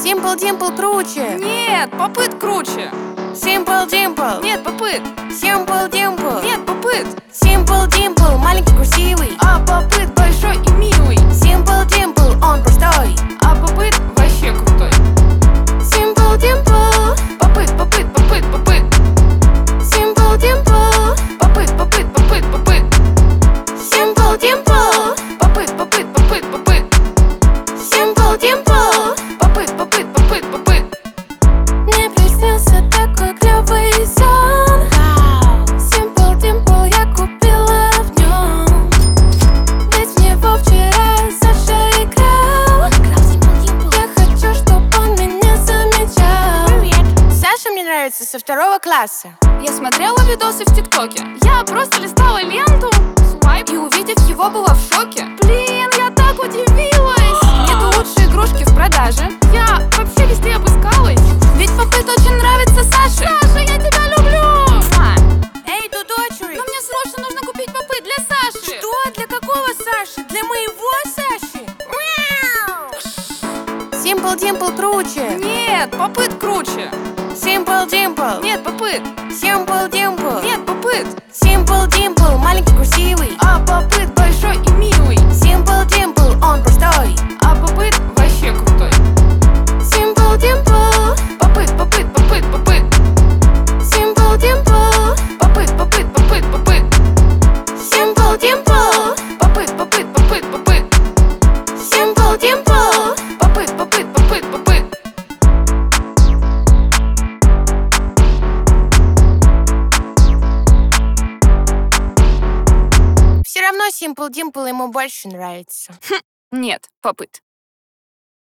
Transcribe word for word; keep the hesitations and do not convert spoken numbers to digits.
Simple Dimple круче. Нет, попыт круче. Simple Dimple. Нет, попыт. Simple Dimple. Нет, попыт. Simple Dimple маленький красивый, А попыт большой и милый. Simple Dimple он простой, А попыт вообще крутой. Simple Dimple. Попыт, попыт, попыт, попыт. Simple Dimple. Попыт, попыт, попыт, попыт. Simple Dimple. Попыт, попыт, попыт, попыт. Simple Dimple. Попыт, попыт, попыт, попыт. Мне приснился такой клёвый сон. Simple Dimple я купила в нем, ведь в него вчера Саша играл. Я хочу, чтоб он меня замечал. Саша мне нравится со второго класса. Я смотрела видосы в ТикТоке. Я просто листала ленту, свайп, и увидев его, была в шоке. Блин, я так удивилась. Нету лучшей игрушки в продаже. Я вообще везде обыскалась, ведь попыт очень нравится Саше. Саша, я тебя люблю. Муа. Эй, дудочери, Но мне срочно нужно купить попыт для Саши. что? Для какого Саши? Для моего Саши? Simple Dimple круче. Нет, попыт круче. Simple Dimple. Нет, попыт. Simple Dimple. Нет, попыт. Simple Dimple маленький красивый, А попыт большой и милый. Simple Dimple он простой, А попыт вообще крутой. Simple Dimple. Попыт, попыт, попыт, попыт. Simple Dimple. Попыт, попыт, попыт, попыт. Simple Dimple. Попыт, попыт, попыт, попыт. Simple Dimple. Попыт, попыт, попыт, попыт. Все равно Simple Dimple ему больше нравится. Нет, попыт.